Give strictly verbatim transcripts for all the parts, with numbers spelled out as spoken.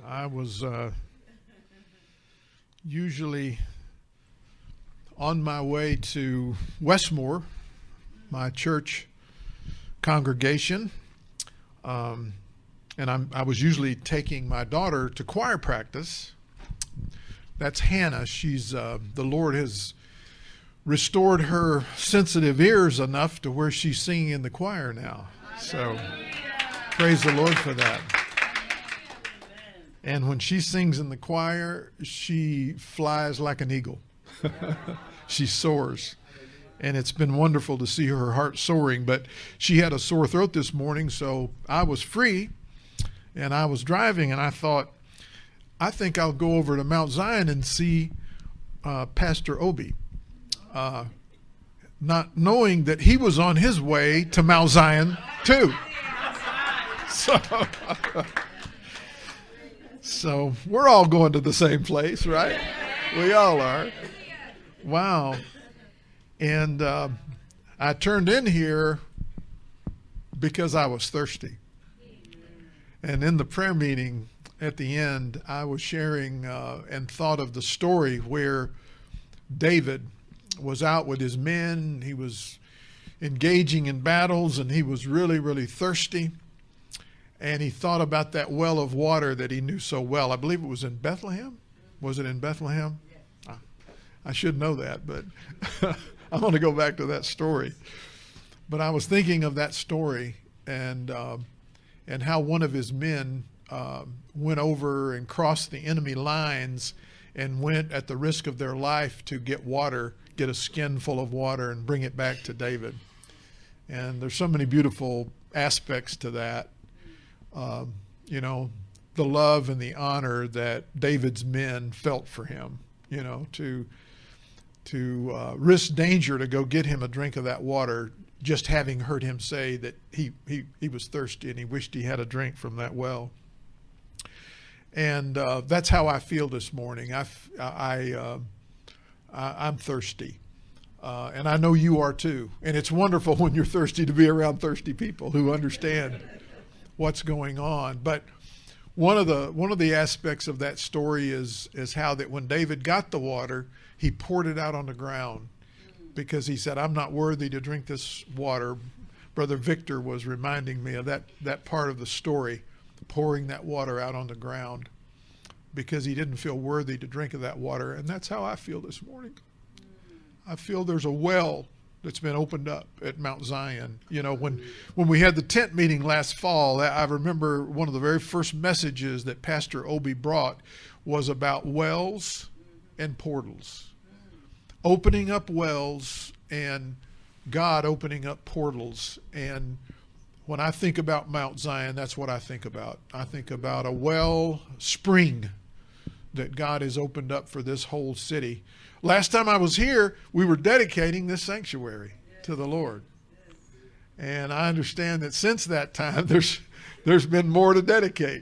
I was uh, usually on my way to Westmore, my church congregation, um, and I'm, I was usually taking my daughter to choir practice. That's Hannah. She's uh, the Lord has restored her sensitive ears enough to where she's singing in the choir now. So praise the Lord for that. And when she sings in the choir, she flies like an eagle. She soars. And it's been wonderful to see her heart soaring. But she had a sore throat this morning, so I was free. And I was driving, and I thought, I think I'll go over to Mount Zion and see uh, Pastor Obi. Uh, not knowing that he was on his way to Mount Zion, too. So... So we're all going to the same place, right? We all are. Wow. And uh, I turned in here because I was thirsty. And in the prayer meeting at the end, I was sharing uh, and thought of the story where David was out with his men. He was engaging in battles, and he was really, really thirsty. And he thought about that well of water that he knew so well. I believe it was in Bethlehem. Was it in Bethlehem? I, I should know that, but I'm going to go back to that story. But I was thinking of that story and uh, and how one of his men uh, went over and crossed the enemy lines and went at the risk of their life to get water, get a skin full of water and bring it back to David. And there's so many beautiful aspects to that. Um, you know, the love and the honor that David's men felt for him, you know, to to uh, risk danger to go get him a drink of that water, just having heard him say that he, he, he was thirsty and he wished he had a drink from that well. And uh, that's how I feel this morning. I, I, uh, I, I'm thirsty. Uh, and I know you are too. And it's wonderful when you're thirsty to be around thirsty people who understand what's going on. But one of the one of the aspects of that story is is how that when David got the water, he poured it out on the ground because he said, I'm not worthy to drink this water. Brother Victor was reminding me of that that part of the story, pouring that water out on the ground because he didn't feel worthy to drink of that water. And that's how I feel this morning. I feel there's a well that's been opened up at Mount Zion. You know, when when we had the tent meeting last fall, I remember one of the very first messages that Pastor Obi brought was about wells and portals. Opening up wells and God opening up portals. And when I think about Mount Zion, that's what I think about. I think about a well spring that God has opened up for this whole city. Last time I was here, we were dedicating this sanctuary to the Lord. And I understand that since that time, there's there's been more to dedicate.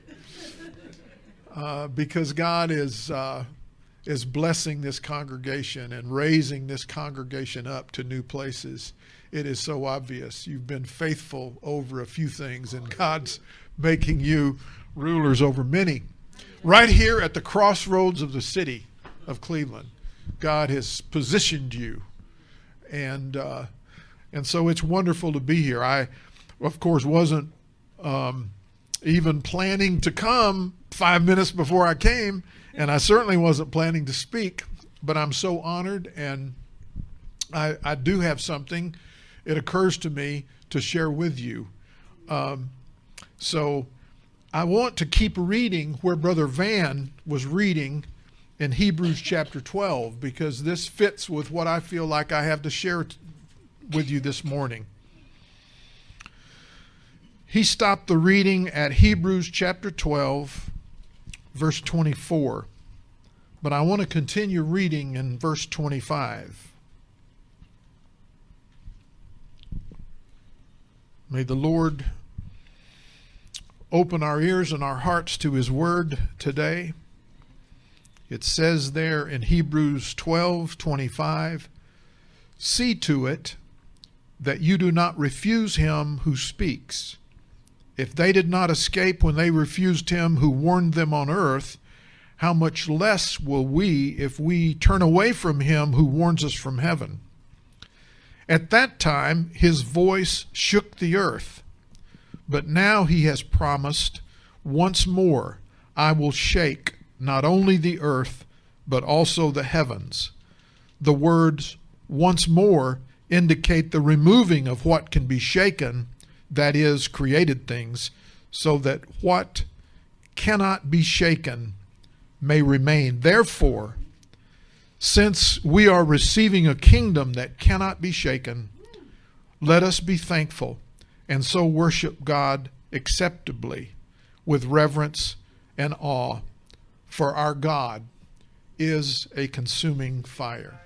Uh, because God is uh, is blessing this congregation and raising this congregation up to new places. It is so obvious. You've been faithful over a few things, and God's making you rulers over many. Right here at the crossroads of the city of Cleveland, God has positioned you, and uh, and so it's wonderful to be here. I, of course, wasn't um, even planning to come five minutes before I came, and I certainly wasn't planning to speak, but I'm so honored, and I, I do have something, it occurs to me, to share with you. Um, so I want to keep reading where Brother Van was reading in Hebrews chapter twelve, because this fits with what I feel like I have to share t- with you this morning. He stopped the reading at Hebrews chapter twelve, verse twenty-four. But I want to continue reading in verse twenty-five. May the Lord open our ears and our hearts to His word today. It says there in Hebrews twelve twenty-five, see to it that you do not refuse him who speaks. If they did not escape when they refused him who warned them on earth, how much less will we if we turn away from him who warns us from heaven? At that time his voice shook the earth, but now he has promised, once more I will shake not only the earth, but also the heavens. The words once more indicate the removing of what can be shaken, that is, created things, so that what cannot be shaken may remain. Therefore, since we are receiving a kingdom that cannot be shaken, let us be thankful and so worship God acceptably with reverence and awe, for our God is a consuming fire.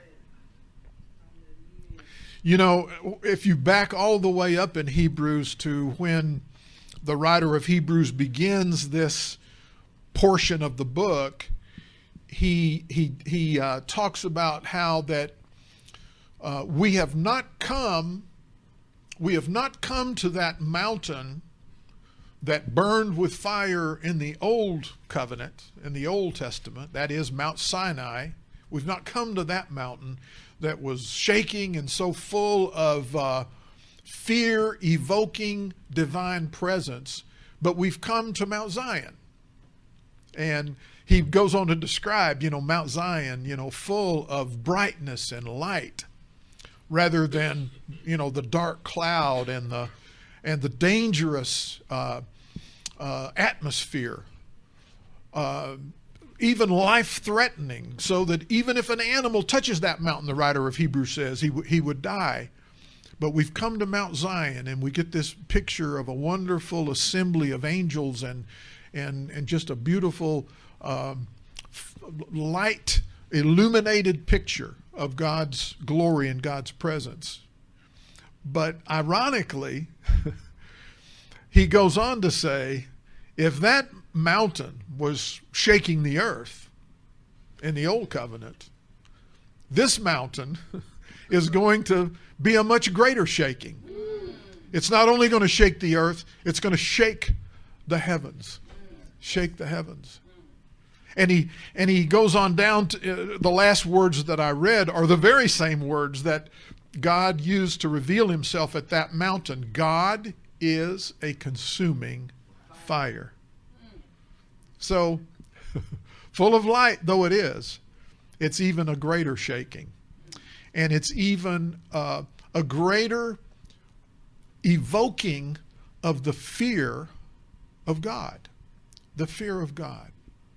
You know, if you back all the way up in Hebrews to when the writer of Hebrews begins this portion of the book, he he he uh, talks about how that uh, we have not come, we have not come to that mountain that burned with fire in the old covenant, in the Old Testament, that is Mount Sinai. We've not come to that mountain that was shaking and so full of uh, fear-evoking divine presence, but we've come to Mount Zion. And he goes on to describe, you know, Mount Zion, you know, full of brightness and light, rather than, you know, the dark cloud and the and the dangerous uh, uh, atmosphere, uh, even life-threatening, so that even if an animal touches that mountain, the writer of Hebrews says, he, w- he would die. But we've come to Mount Zion, and we get this picture of a wonderful assembly of angels and and, and just a beautiful um, light, illuminated picture of God's glory and God's presence. But ironically, he goes on to say, if that mountain was shaking the earth in the old covenant, this mountain is going to be a much greater shaking. It's not only going to shake the earth, it's going to shake the heavens. Shake the heavens. And he and he goes on down to uh, the last words that I read are the very same words that God used to reveal himself at that mountain. God is a consuming fire. So, full of light though it is, it's even a greater shaking. And it's even uh, a greater evoking of the fear of God. The fear of God.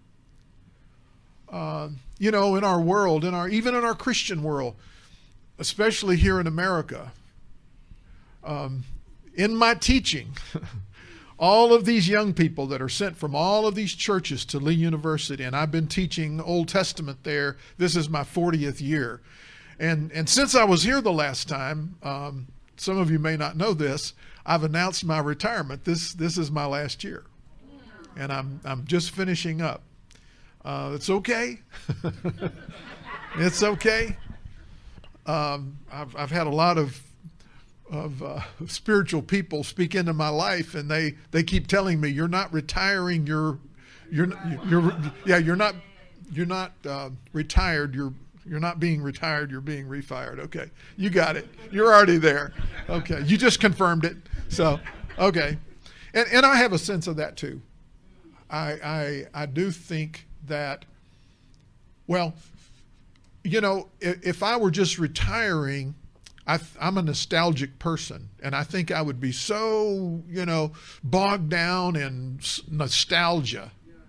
Uh, you know, in our world, in our even in our Christian world, especially here in America, um, in my teaching, all of these young people that are sent from all of these churches to Lee University, and I've been teaching Old Testament there. This is my fortieth year. And and since I was here the last time, um, some of you may not know this, I've announced my retirement. This this is my last year. And I'm I'm just finishing up. Uh, it's okay. It's okay. Um, I've I've had a lot of of uh, spiritual people speak into my life, and they, they keep telling me, "You're not retiring. You're you're you're yeah. You're not you're not uh, retired. You're you're not being retired. You're being refired." Okay, you got it. You're already there. Okay, you just confirmed it. So okay, and and I have a sense of that too. I I I do think that, well, you know, if, if I were just retiring, I, I'm a nostalgic person, and I think I would be so, you know, bogged down in nostalgia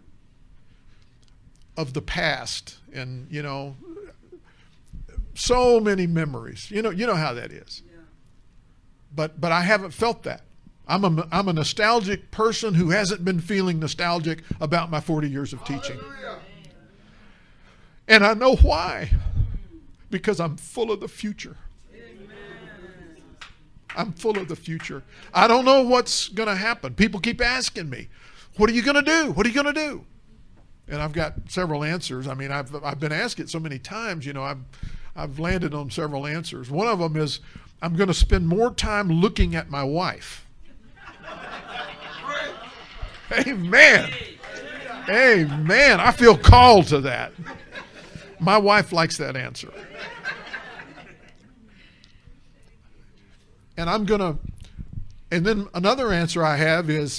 of the past, and, you know, so many memories. You know, you know how that is. But but I haven't felt that. I'm a, I'm a nostalgic person who hasn't been feeling nostalgic about my forty years of teaching. Hallelujah. And I know why. Because I'm full of the future. Amen. I'm full of the future. I don't know what's going to happen. People keep asking me, what are you going to do? What are you going to do? And I've got several answers. I mean, I've I've been asked it so many times, you know, I've I've landed on several answers. One of them is I'm going to spend more time looking at my wife. Amen. Amen. I feel called to that. My wife likes that answer. And I'm going to, and then another answer I have is,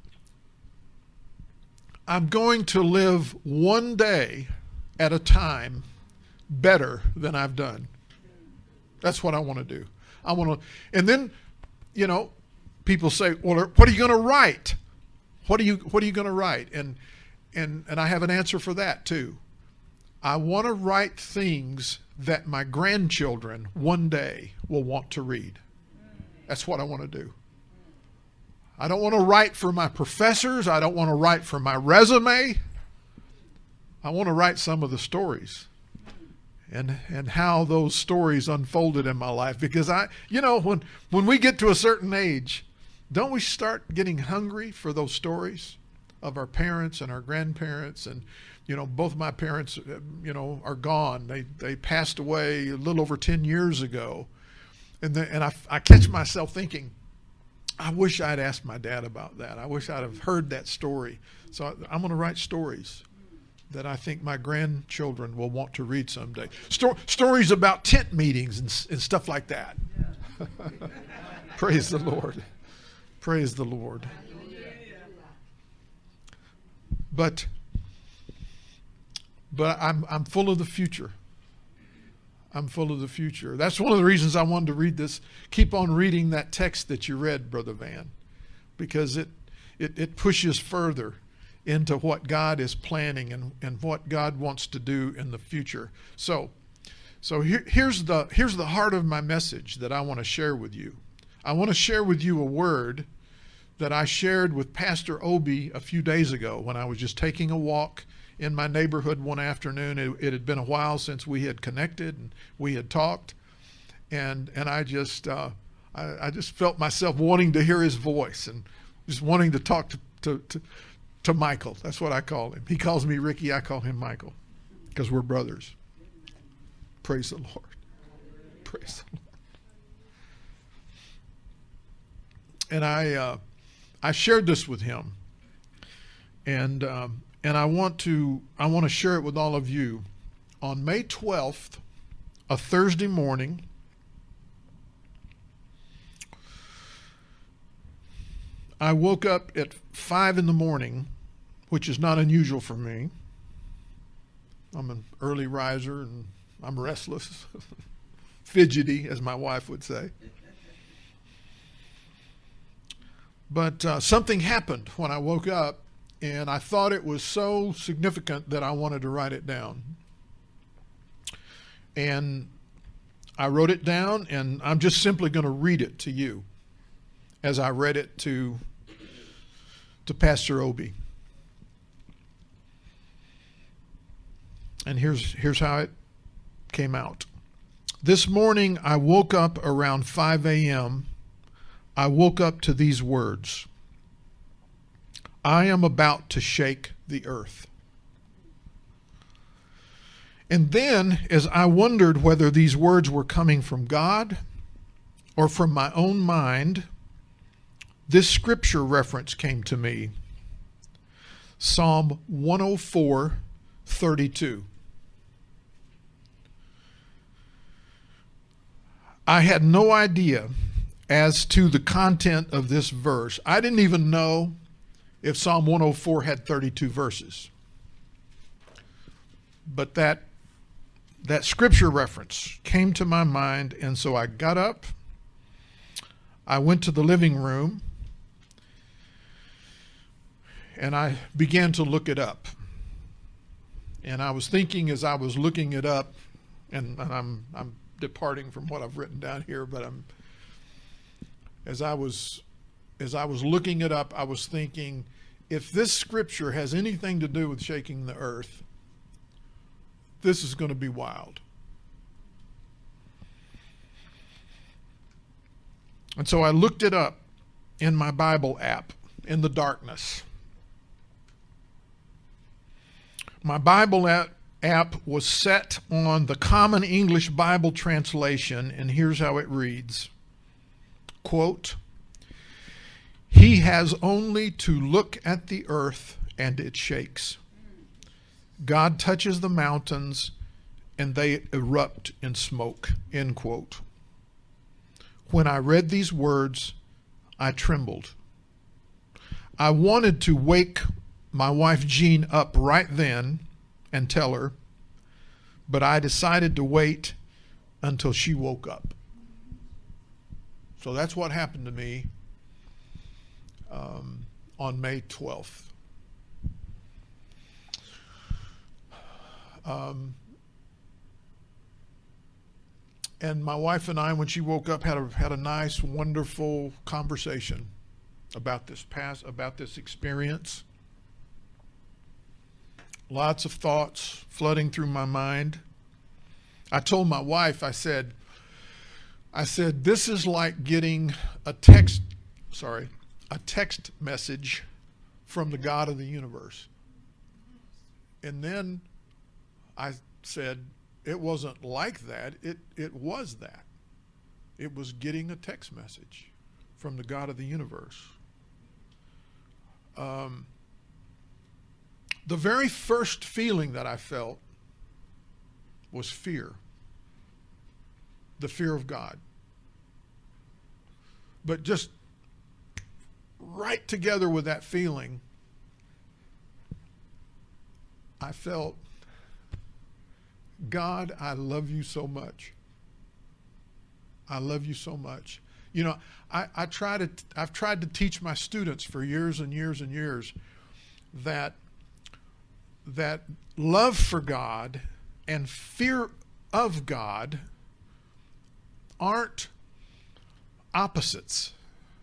I'm going to live one day at a time better than I've done. That's what I want to do. I want to, and then, you know, people say, well, what are you going to write? What are you, what are you going to write? And, and, and I have an answer for that too. I want to write things that my grandchildren one day will want to read. That's what I want to do. I don't want to write for my professors. I don't want to write for my resume. I want to write some of the stories and and how those stories unfolded in my life. Because I, you know, when when we get to a certain age, don't we start getting hungry for those stories of our parents and our grandparents? And, you know, both my parents, you know, are gone. They they passed away a little over ten years ago. And the, and I, I catch myself thinking, I wish I'd asked my dad about that. I wish I'd have heard that story. So I, I'm going to write stories that I think my grandchildren will want to read someday. Sto- stories about tent meetings and, and stuff like that. Yeah. Praise the Lord. Praise the Lord. But but I'm I'm full of the future. I'm full of the future. That's one of the reasons I wanted to read this. Keep on reading that text that you read, Brother Van, because it it, it pushes further into what God is planning and, and what God wants to do in the future. So so here, here's the here's the heart of my message that I want to share with you. I want to share with you a word that I shared with Pastor Obi a few days ago when I was just taking a walk in my neighborhood one afternoon. It, it had been a while since we had connected and we had talked, and and I just uh, I, I just felt myself wanting to hear his voice and just wanting to talk to, to to to Michael. That's what I call him. He calls me Ricky. I call him Michael because we're brothers. Praise the Lord. Praise the Lord. And I uh, I shared this with him, and. Um, And I want to I want to share it with all of you. On May twelfth, a Thursday morning, I woke up at five in the morning, which is not unusual for me. I'm an early riser and I'm restless, fidgety, as my wife would say. But uh, something happened when I woke up. And I thought it was so significant that I wanted to write it down. And I wrote it down, and I'm just simply going to read it to you as I read it to, to Pastor Obi. And here's, here's how it came out. This morning I woke up around five a.m. I woke up to these words. I am about to shake the earth. And then, as I wondered whether these words were coming from God or from my own mind, this scripture reference came to me. Psalm one oh four, thirty-two. I had no idea as to the content of this verse. I didn't even know if Psalm one oh four had thirty-two verses. But that that scripture reference came to my mind, and so I got up, I went to the living room, and I began to look it up. And I was thinking as I was looking it up, and, and I'm I'm departing from what I've written down here, but I'm as I was As I was looking it up, I was thinking, if this scripture has anything to do with shaking the earth, this is going to be wild. And so I looked it up in my Bible app in the darkness. My Bible app, app was set on the Common English Bible translation, and here's how it reads. Quote, He has only to look at the earth and it shakes. God touches the mountains and they erupt in smoke, end quote. When I read these words, I trembled. I wanted to wake my wife Jean up right then and tell her, but I decided to wait until she woke up. So that's what happened to me um, on May twelfth. Um, and my wife and I, when she woke up, had a had a nice, wonderful conversation about this past, about this experience. Lots of thoughts flooding through my mind. I told my wife, I said, I said, this is like getting a text, sorry, a text message from the God of the universe. And then I said, it wasn't like that. It, it was that. It was getting a text message from the God of the universe. Um, the very first feeling that I felt was fear. The fear of God. But just right together with that feeling, I felt, God, I love you so much. I love you so much. You know, I, I try to, I've tried to teach my students for years and years and years that, that love for God and fear of God aren't opposites.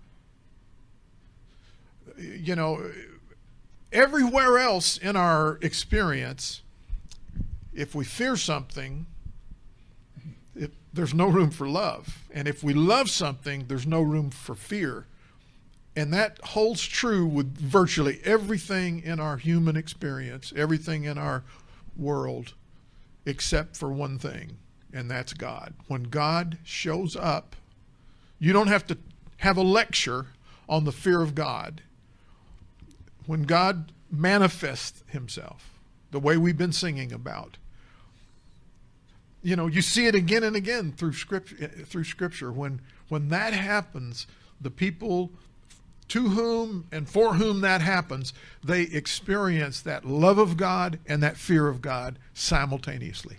You know, everywhere else in our experience, if we fear something, it, there's no room for love. And if we love something, there's no room for fear. And that holds true with virtually everything in our human experience, everything in our world, except for one thing, and that's God. When God shows up, you don't have to have a lecture on the fear of God. When God manifests himself, the way we've been singing about, you know, you see it again and again through scripture. Through scripture, when when that happens, the people to whom and for whom that happens, they experience that love of God and that fear of God simultaneously.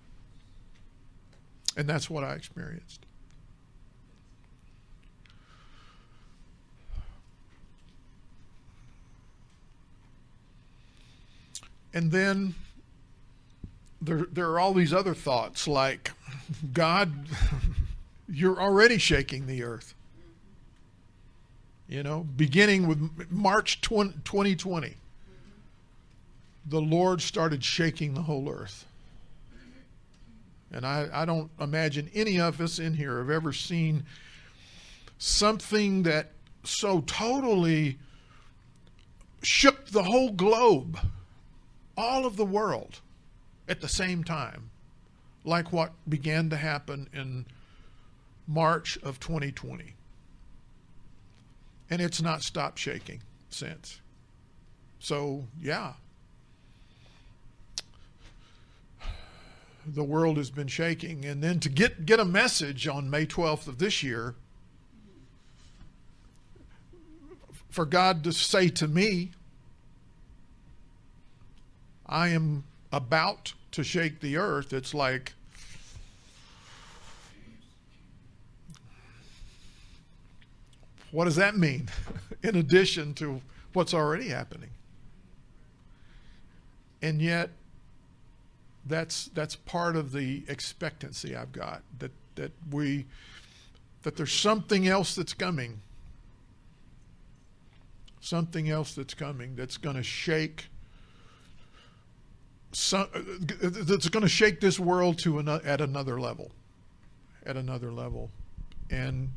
And that's what I experienced. And then there, there are all these other thoughts like, God, you're already shaking the earth. You know, beginning with March twenty twenty, the Lord started shaking the whole earth. And I, I don't imagine any of us in here have ever seen something that so totally shook the whole globe, all of the world at the same time, like what began to happen in March of twenty twenty. And it's not stopped shaking since. So, yeah. The world has been shaking. And then to get, get a message on May twelfth of this year, for God to say to me, I am about to shake the earth, it's like, what does that mean in addition to what's already happening? And yet, that's that's part of the expectancy I've got, that that we that there's something else that's coming. Something else that's coming that's going to shake some, that's going to shake this world to an, at another level. At another level. And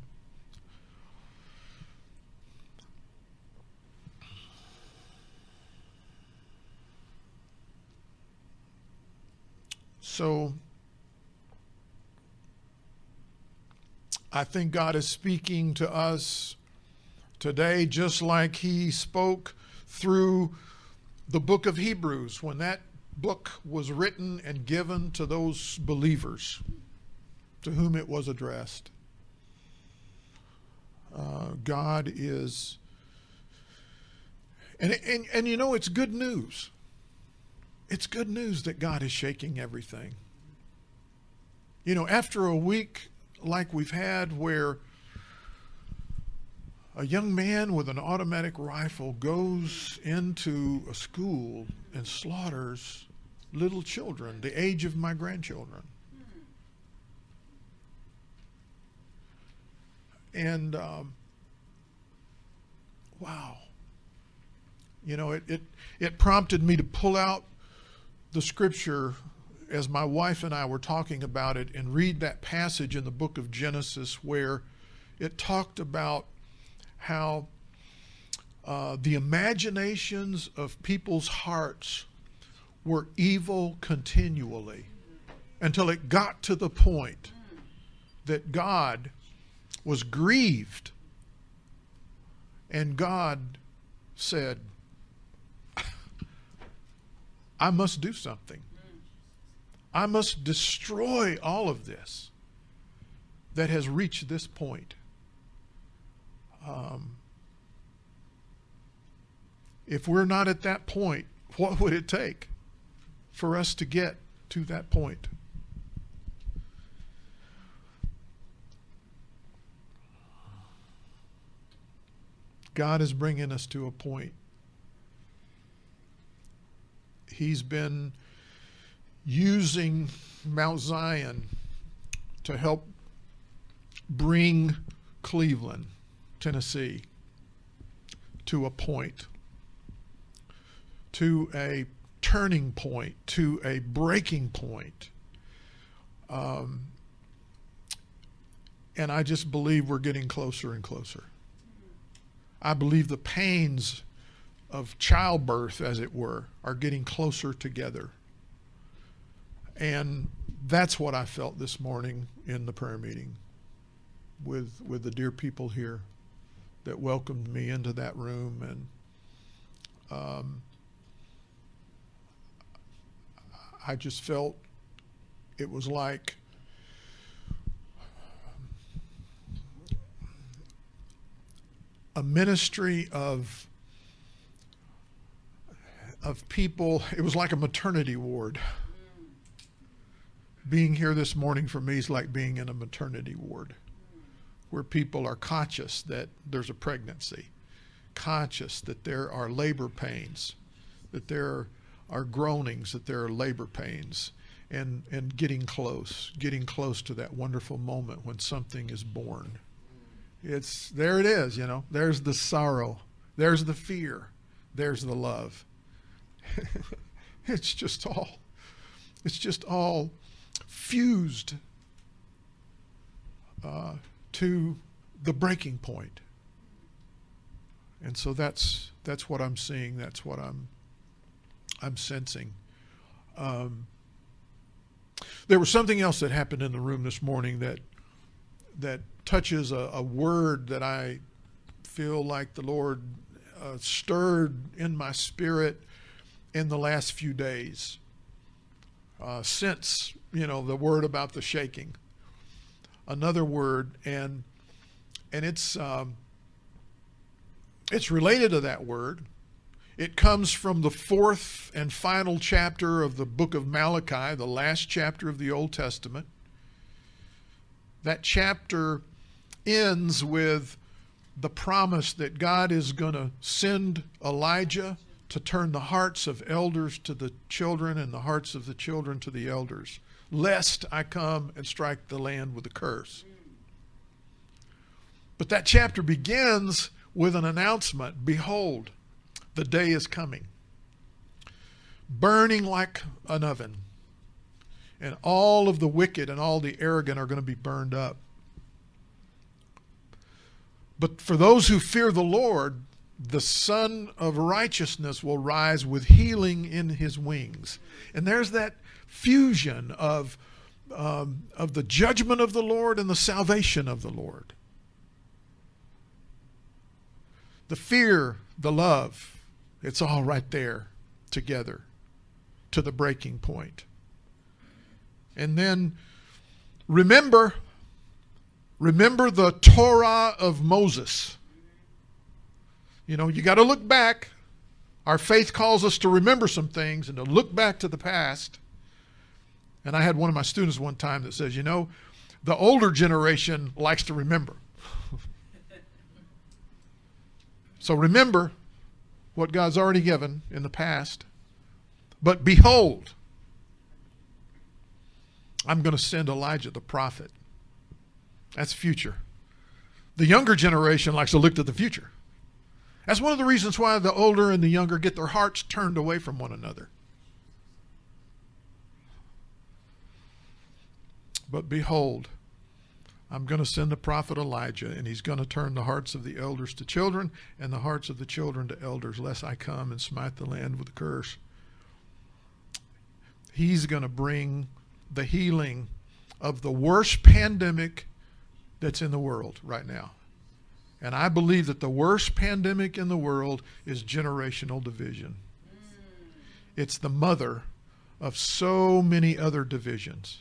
so I think God is speaking to us today, just like he spoke through the book of Hebrews when that book was written and given to those believers to whom it was addressed. Uh, God is, and, and, and you know, it's good news. It's good news that God is shaking everything. You know, after a week like we've had where a young man with an automatic rifle goes into a school and slaughters little children, the age of my grandchildren. And, um, wow. You know, it, it, it prompted me to pull out the scripture as my wife and I were talking about it and read that passage in the book of Genesis where it talked about how uh, the imaginations of people's hearts were evil continually until it got to the point that God was grieved and God said, I must do something. I must destroy all of this that has reached this point. Um, if we're not at that point, what would it take for us to get to that point? God is bringing us to a point. He's been using Mount Zion to help bring Cleveland, Tennessee, to a point, to a turning point, to a breaking point. Um, and I just believe we're getting closer and closer. I believe the pains of childbirth, as it were, are getting closer together. And that's what I felt this morning in the prayer meeting with with the dear people here that welcomed me into that room. And um, I just felt it was like a ministry of of people. It was like a maternity ward. Being here this morning for me is like being in a maternity ward where people are conscious that there's a pregnancy, conscious that there are labor pains, that there are groanings, that there are labor pains, and, and getting close, getting close to that wonderful moment when something is born. It's, there it is, you know, there's the sorrow, there's the fear, there's the love. It's just all, it's just all fused uh, to the breaking point. And so that's that's what I'm seeing. That's what I'm I'm sensing. Um, there was something else that happened in the room this morning that that touches a, a word that I feel like the Lord uh, stirred in my spirit in the last few days. Uh, since, you know, the word about the shaking. Another word, and and it's um, it's related to that word. It comes from the fourth and final chapter of the book of Malachi, the last chapter of the Old Testament. That chapter ends with the promise that God is going to send Elijah to turn the hearts of elders to the children and the hearts of the children to the elders, lest I come and strike the land with a curse. But that chapter begins with an announcement. Behold, the day is coming, burning like an oven, and all of the wicked and all the arrogant are going to be burned up. But for those who fear the Lord, the Son of Righteousness will rise with healing in his wings. And there's that fusion of, um, of the judgment of the Lord and the salvation of the Lord. the fear, the love, it's all right there together to the breaking point. And then remember, remember the Torah of Moses. You know, you got to look back. Our faith calls us to remember some things and to look back to the past. And I had one of my students one time that says, you know, the older generation likes to remember. So remember what God's already given in the past. But behold, I'm going to send Elijah the prophet. That's future. The younger generation likes to look to the future. That's one of the reasons why the older and the younger get their hearts turned away from one another. But behold, I'm going to send the prophet Elijah, and he's going to turn the hearts of the elders to children and the hearts of the children to elders, lest I come and smite the land with a curse. He's going to bring the healing of the worst pandemic that's in the world right now. And I believe that the worst pandemic in the world is generational division. It's the mother of so many other divisions.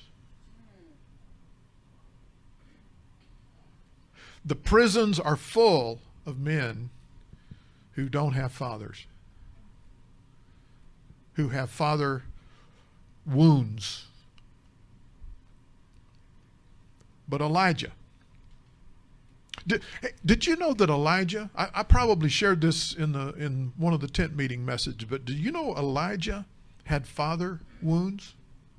The prisons are full of men who don't have fathers, who have father wounds. But Elijah, did, did you know that Elijah, I, I probably shared this in the in one of the tent meeting messages, but did you know Elijah had father wounds?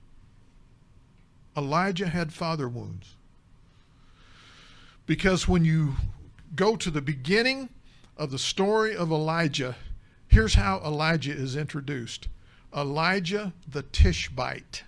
Elijah had father wounds. Because when you go to the beginning of the story of Elijah, here's how Elijah is introduced. Elijah the Tishbite.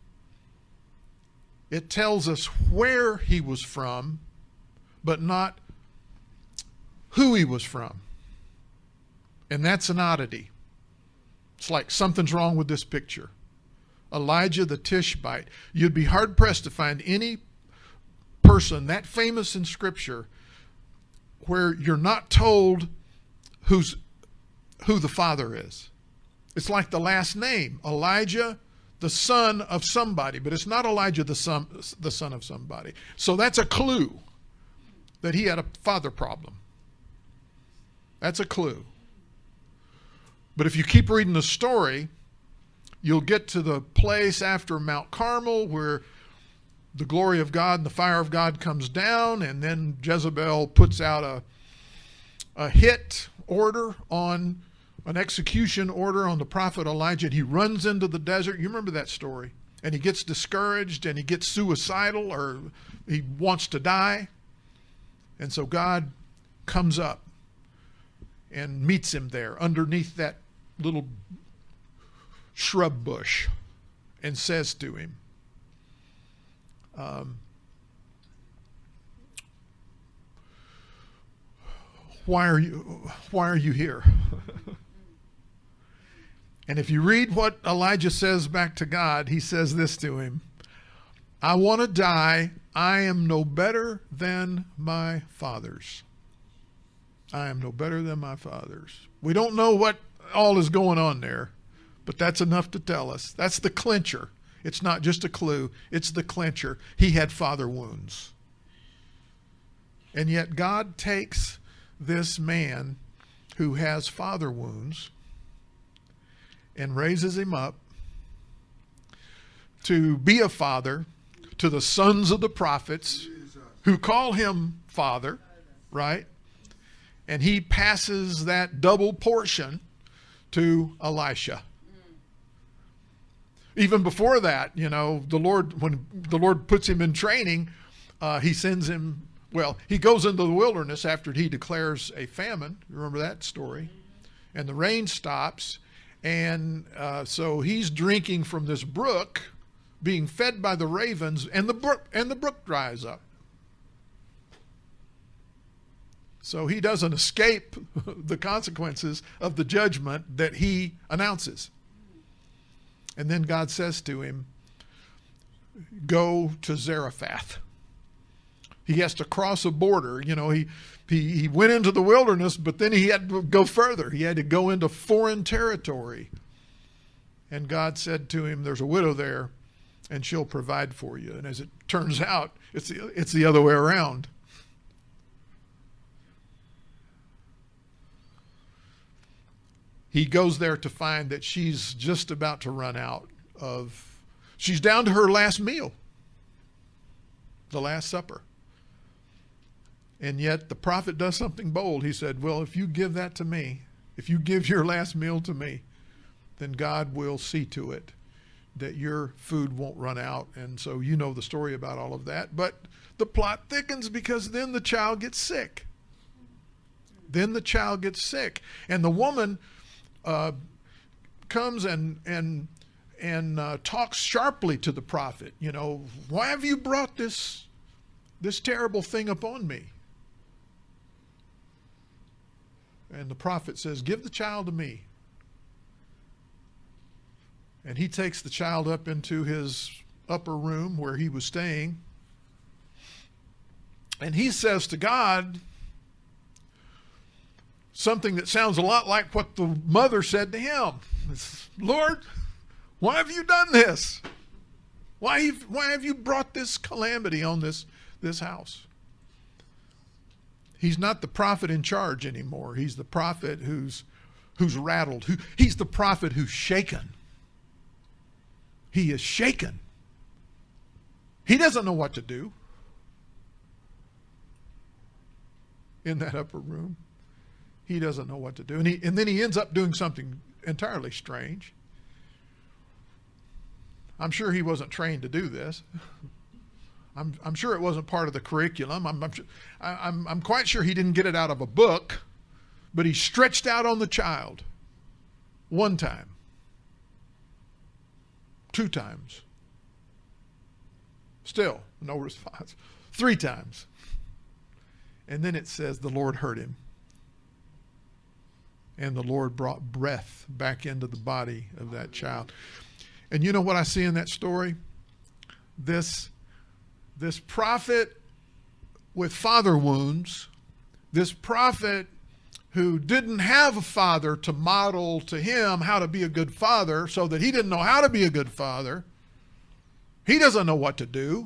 It tells us where he was from, but not who he was from. And that's an oddity. It's like something's wrong with this picture. Elijah the Tishbite. You'd be hard-pressed to find any person that famous in Scripture where you're not told who's who the father is. It's like the last name, Elijah, the son of somebody, but it's not Elijah, the son, the son of somebody. So that's a clue that he had a father problem. That's a clue. But if you keep reading the story, you'll get to the place after Mount Carmel where the glory of God and the fire of God comes down, and then Jezebel puts out a, a hit order on, an execution order on the prophet Elijah. And he runs into the desert. You remember that story. And he gets discouraged and he gets suicidal, or he wants to die. And so God comes up and meets him there underneath that little shrub bush and says to him, Um, why are you why are you here? And if you read what Elijah says back to God, he says this to him: I want to die. I am no better than my fathers. I am no better than my fathers. We don't know what all is going on there, but that's enough to tell us. That's the clincher. It's not just a clue, it's the clincher. He had father wounds. And yet God takes this man who has father wounds and raises him up to be a father to the sons of the prophets who call him father, right? And he passes that double portion to Elisha. Even before that, you know, the Lord, when the Lord puts him in training, uh, he sends him, well, he goes into the wilderness after he declares a famine. Remember that story? And the rain stops. And uh, so he's drinking from this brook, being fed by the ravens, and the brook, and the brook dries up. So he doesn't escape the consequences of the judgment that he announces. And then God says to him, go to Zarephath, He has to cross a border. You know, he, he, he went into the wilderness, but then he had to go further. He had to go into foreign territory. And God said to him, there's a widow there, and she'll provide for you. And as it turns out, it's the, it's the other way around. He goes there to find that she's just about to run out of, she's down to her last meal, the Last Supper. And yet the prophet does something bold. He said, well, if you give that to me, if you give your last meal to me, then God will see to it that your food won't run out. And so you know the story about all of that. But the plot thickens because then the child gets sick. Then the child gets sick. And the woman uh, comes and and and uh, talks sharply to the prophet. You know, why have you brought this this terrible thing upon me? And the prophet says, give the child to me. And he takes the child up into his upper room where he was staying. And he says to God something that sounds a lot like what the mother said to him. It's, Lord, why have you done this? Why, why have you brought this calamity on this, this house? He's not the prophet in charge anymore. He's the prophet who's, who's rattled. Who, he's the prophet who's shaken. He is shaken. He doesn't know what to do in that upper room. He doesn't know what to do. And, he, and then he ends up doing something entirely strange. I'm sure he wasn't trained to do this. I'm, I'm sure it wasn't part of the curriculum. I'm, I'm, I'm, I'm quite sure he didn't get it out of a book, but he stretched out on the child one time, two times. Still, no response. Three times. And then it says the Lord heard him. And the Lord brought breath back into the body of that child. And you know what I see in that story? This, this prophet with father wounds, this prophet who didn't have a father to model to him how to be a good father, so that he didn't know how to be a good father. He doesn't know what to do.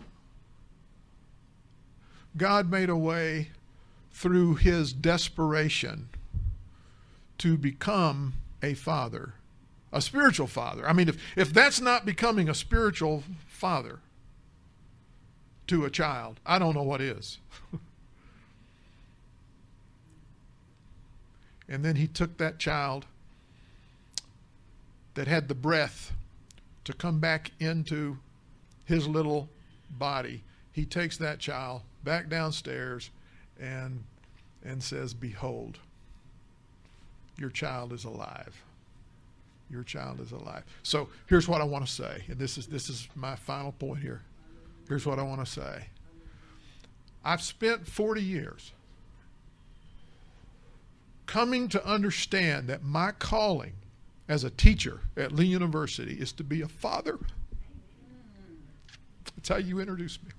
God made a way through his desperation to become a father, a spiritual father. I mean, if, if that's not becoming a spiritual father to a child, I don't know what is. And then he took that child that had the breath to come back into his little body. He takes that child back downstairs and, and says, behold, your child is alive. Your child is alive. So here's what I want to say, and this is this is my final point here. Here's what I want to say. I've spent forty years coming to understand that my calling as a teacher at Lee University is to be a father. That's how you introduce me.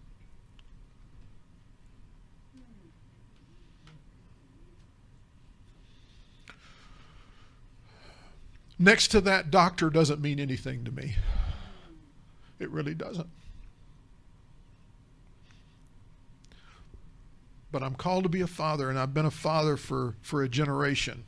Next to that, doctor doesn't mean anything to me. It really doesn't. But I'm called to be a father, and I've been a father for, for a generation.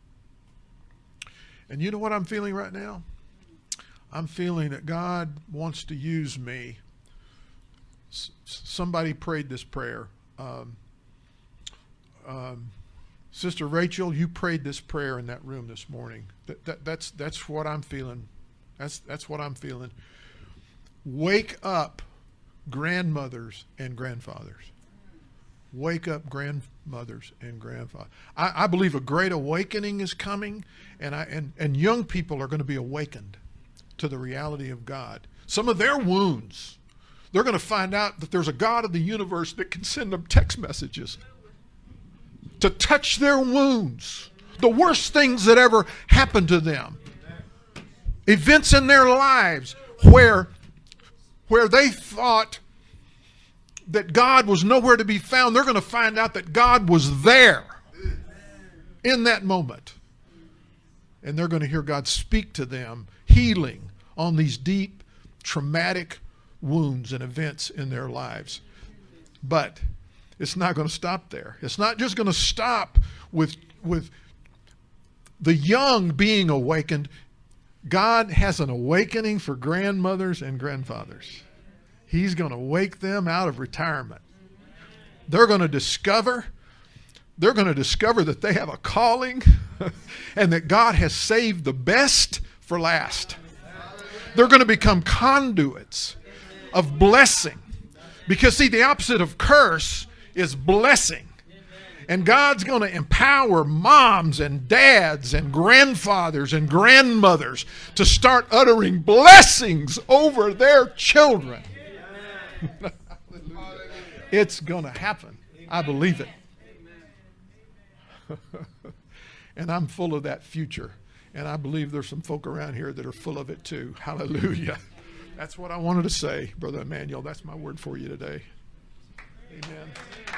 And you know what I'm feeling right now? I'm feeling that God wants to use me. S- somebody prayed this prayer. Um, um, Sister Rachel, you prayed this prayer in that room this morning. That, that, that's, that's what I'm feeling. That's, that's what I'm feeling. Wake up, grandmothers and grandfathers. Wake up, grandmothers and grandfathers. I, I believe a great awakening is coming, and, I, and, and young people are going to be awakened to the reality of God. Some of their wounds, they're going to find out that there's a God of the universe that can send them text messages to touch their wounds, the worst things that ever happened to them. Events in their lives where, where they thought, that God was nowhere to be found, they're going to find out that God was there in that moment. And they're going to hear God speak to them, healing on these deep, traumatic wounds and events in their lives. But it's not going to stop there. It's not just going to stop with, with the young being awakened. God has an awakening for grandmothers and grandfathers. He's going to wake them out of retirement. They're going to discover, they're going to discover that they have a calling and that God has saved the best for last. They're going to become conduits of blessing. Because see, the opposite of curse is blessing. And God's going to empower moms and dads and grandfathers and grandmothers to start uttering blessings over their children. It's going to happen. I believe it. And I'm full of that future. And I believe there's some folk around here that are full of it too. Hallelujah. That's what I wanted to say, Brother Emmanuel. That's my word for you today. Amen.